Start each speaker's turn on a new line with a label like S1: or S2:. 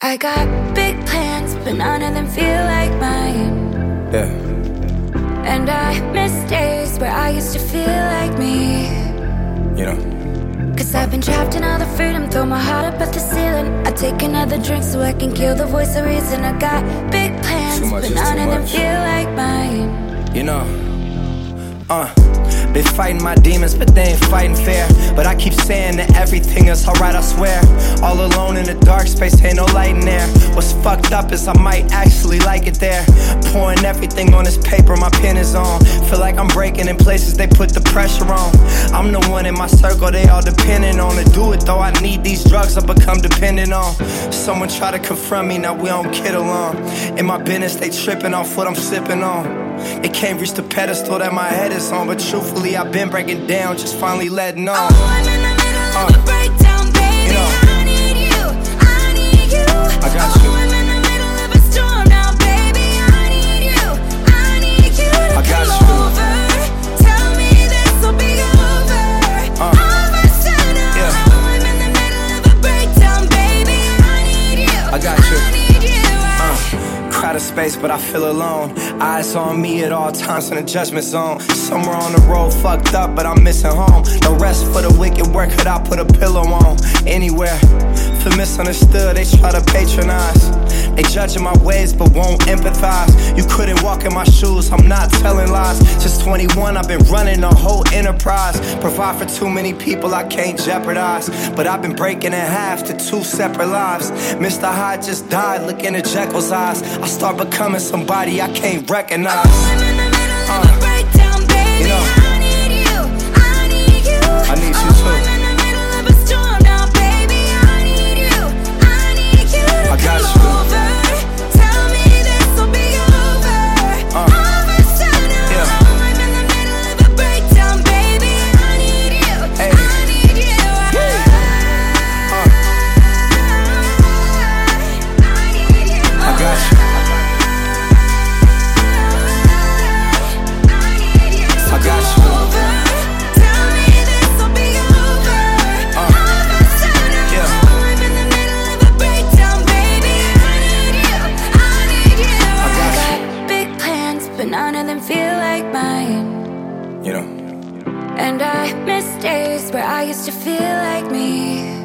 S1: I got big plans, but none of them feel like mine.
S2: Yeah.
S1: And I miss days where I used to feel like me.
S2: You know.
S1: Cause I've been trapped in all the freedom, throw my heart up at the ceiling. I take another drink so I can kill the voice of reason. I got big plans, but none of them feel like mine.
S2: You know, been fighting my demons, but they ain't fighting fair. But I keep saying that everything is alright, I swear. All alone in the dark space, ain't no light in there. What's fucked up is I might actually like it there. Pouring everything on this paper, my pen is on. Feel like I'm breaking in places they put the pressure on. I'm the one in my circle they all depending on. To do it though, I need these drugs I become dependent on. Someone try to confront me, now we don't get along. In my business, they tripping off what I'm sipping on. They can't reach the pedestal that my head is on. But truthfully, I've been breaking down, just finally letting on.
S1: Oh, I'm in the middle of a breakdown, baby.
S2: You know,
S1: I need you, I need you.
S2: I got
S1: oh,
S2: you.
S1: I'm in the middle of a storm now, baby. I need you, I need you to
S2: I got
S1: come
S2: you.
S1: over. Tell me this'll be over. All of a sudden,
S2: Yeah.
S1: oh, I'm in the middle of a breakdown, baby. I need you,
S2: I got you.
S1: I need you.
S2: Crowded space, but I feel alone. Eyes on me at all times in the judgment zone. Somewhere on the road, fucked up, but I'm missing home. No rest for the wicked, where could I put a pillow on? Anywhere. Feel misunderstood, they try to patronize. They judging my ways, but won't empathize. You couldn't walk in my shoes, I'm not telling lies. Since 21, I've been running a whole enterprise. Provide for too many people I can't jeopardize. But I've been breaking in half to two separate lives. Mr. Hyde just died, look into Jekyll's eyes. I start becoming somebody I can't recognize.
S1: Oh, I'm in the middle of a breakdown, baby.
S2: You know,
S1: I need you, I need you.
S2: I need you
S1: oh,
S2: too.
S1: I'm in the middle of a storm now, baby. I need you, I need you to
S2: I got
S1: come
S2: you.
S1: over. Tell me this'll be over. All of a sudden,
S2: Yeah.
S1: oh, I'm in the middle of a breakdown, baby. I need you,
S2: Hey.
S1: I need you. I need you.
S2: I got you. I got you.
S1: Tell me this'll be over. All of a sudden,
S2: Yeah.
S1: oh, I'm in the middle of a breakdown, baby. I need you, I need you.
S2: I got
S1: got big plans, but none of them feel like mine.
S2: You know.
S1: And I miss days where I used to feel like me.